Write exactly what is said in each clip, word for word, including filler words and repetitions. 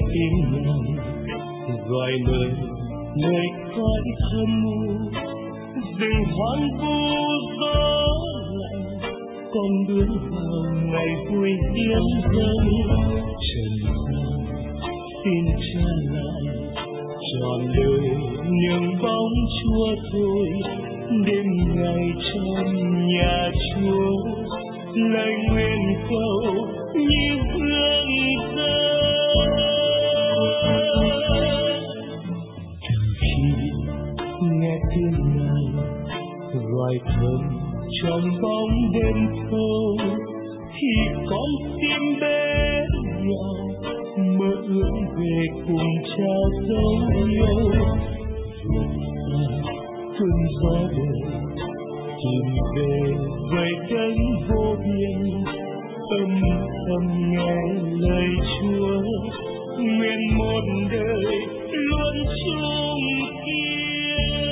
tiếng ngài gọi mời nơi cõi thâm u, rừng hoang vu gió lạnh con bước vào ngày vui hiến dâng. Trần gian xin trả lại trọn đời nhường bóng Chúa thôi, đêm ngày trong nhà Chúa lời nguyện cầu như hương rơi. Từ khi nghe tiếng ngài gọi thầm trong bóng đêm thâu, thì con tim bé nhỏ mơ ước về cùng cha dấu yêu. Vượt xa cơn gió đời tìm về với đấng vô biên, âm thầm nghe lời Chúa nguyện một đời luôn chung kiên.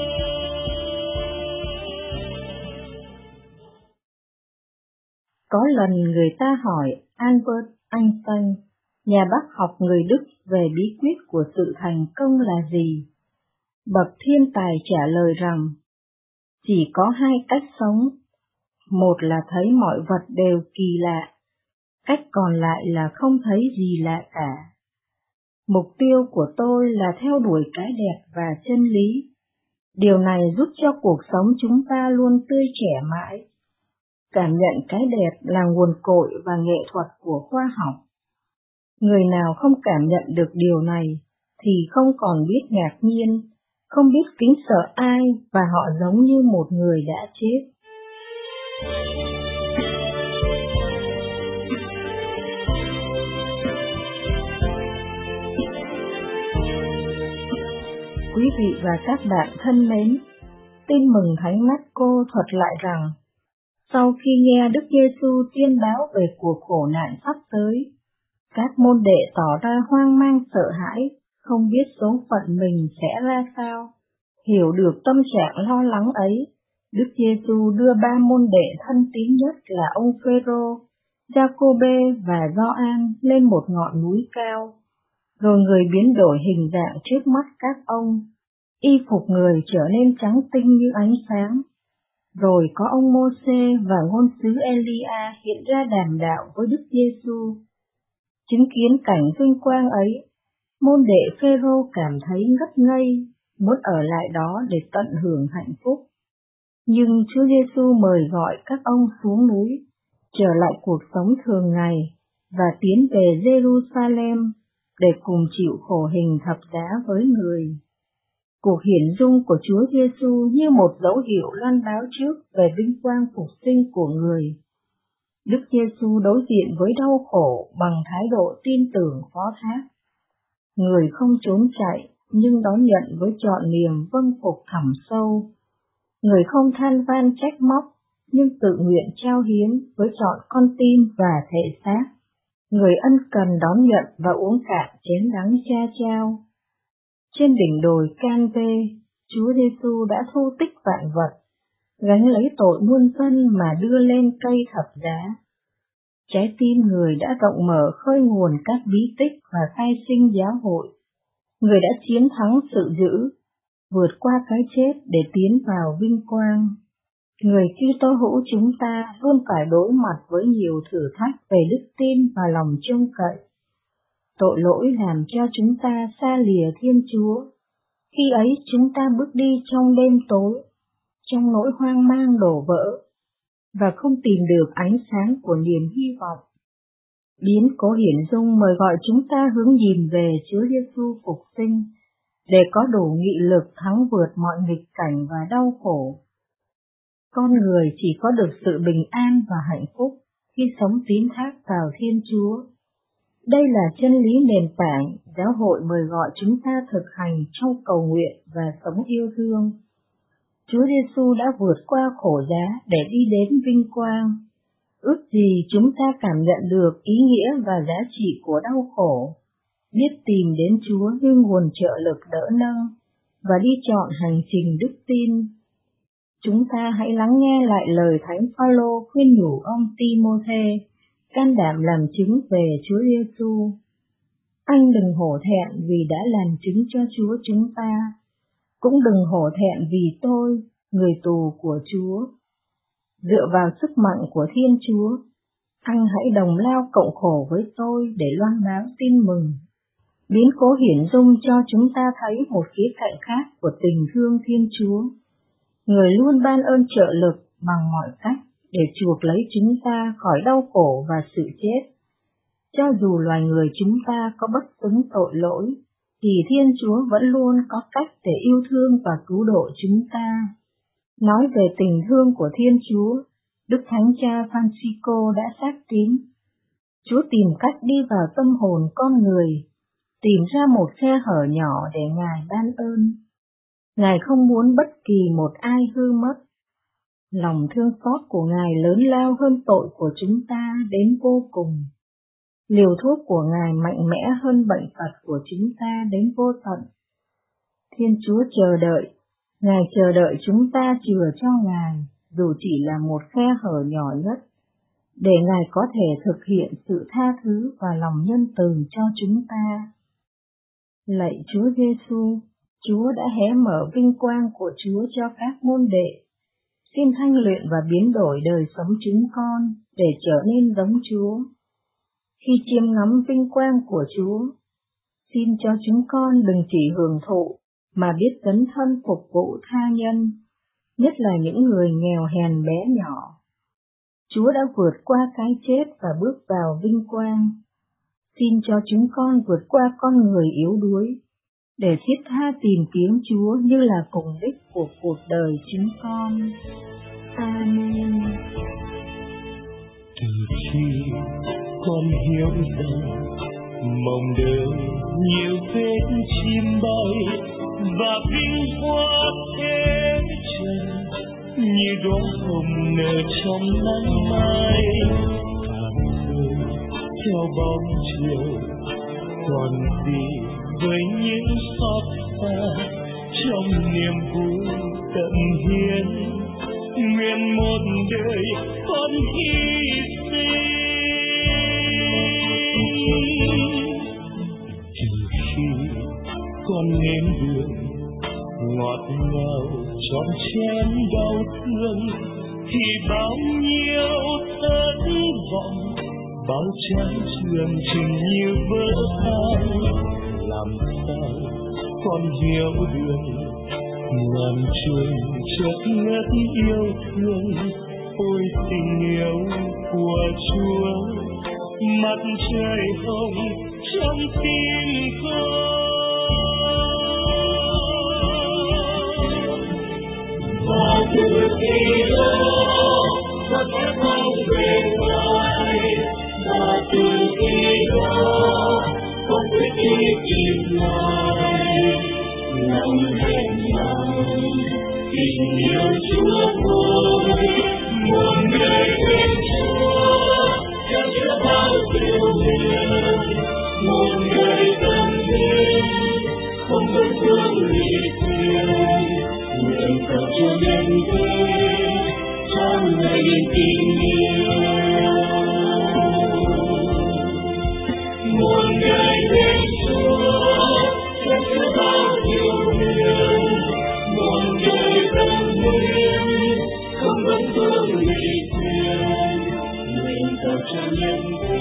Có lần người ta hỏi Albert Einstein, nhà bác học người Đức, về bí quyết của sự thành công là gì. Bậc thiên tài trả lời rằng, chỉ có hai cách sống, một là thấy mọi vật đều kỳ lạ, cách còn lại là không thấy gì lạ cả. Mục tiêu của tôi là theo đuổi cái đẹp và chân lý. Điều này giúp cho cuộc sống chúng ta luôn tươi trẻ mãi. Cảm nhận cái đẹp là nguồn cội và nghệ thuật của khoa học. Người nào không cảm nhận được điều này thì không còn biết ngạc nhiên, không biết kính sợ ai, và họ giống như một người đã chết. Quý vị và các bạn thân mến, Tin mừng Thánh Marco thuật lại rằng, sau khi nghe Đức Giêsu tuyên báo về cuộc khổ nạn sắp tới, các môn đệ tỏ ra hoang mang sợ hãi, không biết số phận mình sẽ ra sao. Hiểu được tâm trạng lo lắng ấy, Đức Giêsu đưa ba môn đệ thân tín nhất là ông Phêrô, Giacôbê và Gioan lên một ngọn núi cao, rồi người biến đổi hình dạng trước mắt các ông, y phục người trở nên trắng tinh như ánh sáng. Rồi có ông Mô-sê và ngôn sứ Elia hiện ra đàm đạo với Đức Giêsu. Chứng kiến cảnh vinh quang ấy, môn đệ Phêrô cảm thấy ngất ngây, muốn ở lại đó để tận hưởng hạnh phúc. Nhưng Chúa Giêsu mời gọi các ông xuống núi, trở lại cuộc sống thường ngày và tiến về Jerusalem để cùng chịu khổ hình thập giá với người. Cuộc hiển dung của Chúa Giêsu như một dấu hiệu loan báo trước về vinh quang phục sinh của người. Đức Giêsu đối diện với đau khổ bằng thái độ tin tưởng phó thác. Người không trốn chạy nhưng đón nhận với trọn niềm vâng phục thẳm sâu. Người không than van trách móc nhưng tự nguyện trao hiến với trọn con tim và thể xác. Người ân cần đón nhận và uống cạn chén đắng cha trao. Trên đỉnh đồi Can-vê, Chúa Giêsu đã thu tích vạn vật, gánh lấy tội muôn dân mà đưa lên cây thập giá. Trái tim người đã rộng mở khơi nguồn các bí tích và khai sinh giáo hội. Người đã chiến thắng sự dữ, vượt qua cái chết để tiến vào vinh quang. Người Kitô hữu chúng ta luôn phải đối mặt với nhiều thử thách về đức tin và lòng trông cậy. Tội lỗi làm cho chúng ta xa lìa Thiên Chúa. Khi ấy chúng ta bước đi trong đêm tối, trong nỗi hoang mang đổ vỡ, và không tìm được ánh sáng của niềm hy vọng. Biến cố hiển dung mời gọi chúng ta hướng nhìn về Chúa Giêsu phục sinh, để có đủ nghị lực thắng vượt mọi nghịch cảnh và đau khổ. Con người chỉ có được sự bình an và hạnh phúc khi sống tín thác vào Thiên Chúa. Đây là chân lý nền tảng giáo hội mời gọi chúng ta thực hành trong cầu nguyện và sống yêu thương. Chúa Giêsu đã vượt qua khổ giá để đi đến vinh quang. Ước gì chúng ta cảm nhận được ý nghĩa và giá trị của đau khổ, biết tìm đến Chúa như nguồn trợ lực đỡ nâng, và đi chọn hành trình đức tin. Chúng ta hãy lắng nghe lại lời Thánh Phaolô khuyên nhủ ông Ti-mô-thê, can đảm làm chứng về Chúa Giêsu. Anh đừng hổ thẹn vì đã làm chứng cho Chúa chúng ta, cũng đừng hổ thẹn vì tôi, người tù của Chúa. Dựa vào sức mạnh của Thiên Chúa, anh hãy đồng lao cộng khổ với tôi để loan báo tin mừng. Biến cố hiển dung cho chúng ta thấy một khía cạnh khác của tình thương Thiên Chúa. Người luôn ban ơn trợ lực bằng mọi cách để chuộc lấy chúng ta khỏi đau khổ và sự chết. Cho dù loài người chúng ta có bất xứng tội lỗi, thì Thiên Chúa vẫn luôn có cách để yêu thương và cứu độ chúng ta. Nói về tình thương của Thiên Chúa, Đức Thánh Cha Francisco đã xác tín: Chúa tìm cách đi vào tâm hồn con người, tìm ra một khe hở nhỏ để Ngài ban ơn. Ngài không muốn bất kỳ một ai hư mất. Lòng thương xót của Ngài lớn lao hơn tội của chúng ta đến vô cùng. Liều thuốc của Ngài mạnh mẽ hơn bệnh tật của chúng ta đến vô tận. Thiên Chúa chờ đợi, Ngài chờ đợi chúng ta chừa cho Ngài, dù chỉ là một khe hở nhỏ nhất, để Ngài có thể thực hiện sự tha thứ và lòng nhân từ cho chúng ta. Lạy Chúa Giêsu, Chúa đã hé mở vinh quang của Chúa cho các môn đệ. Xin thanh luyện và biến đổi đời sống chúng con để trở nên giống Chúa. Khi chiêm ngắm vinh quang của Chúa, xin cho chúng con đừng chỉ hưởng thụ mà biết dấn thân phục vụ tha nhân, nhất là những người nghèo hèn bé nhỏ. Chúa đã vượt qua cái chết và bước vào vinh quang. Xin cho chúng con vượt qua con người yếu đuối, để thiết tha tìm kiếm Chúa như là cùng đích của cuộc đời chúng con. Amen. Từ khi con hiểu rằng mong đợi nhiều vết chim bay và vinh hoa thế trần như đóa hồng nở trong nắng mai, hàng rơi theo bóng chiều còn gì với những xót xa trong niềm vui tận hiến. Nguyện một đời con hy sinh, từ khi con nếm đường ngọt ngào tròn chén đau thương, thì bao nhiêu thất vọng bao chán trường chừng như vỡ tan. Làm sao con hiểu được ngàn trùng chợt ngất yêu thương, ôi tình yêu của Chúa, mặt trời hồng trong tim con. Và từ khi đó con sẽ mong về Ngài, và từ khi đó con sẽ đi tìm Ngài. Lòng hẹn nhau tình yêu Chúa ơi, một người bên Chúa cho Chúa bao điều nguyện, một người tâm linh không có thương lì thiền, nguyện cầu cho nhân thế trong ngày tình yêu. Một người bên Chúa cho Chúa bao điều nguyện, một người tâm linh không có thương lì thiền, nguyện cầu cho nhân thế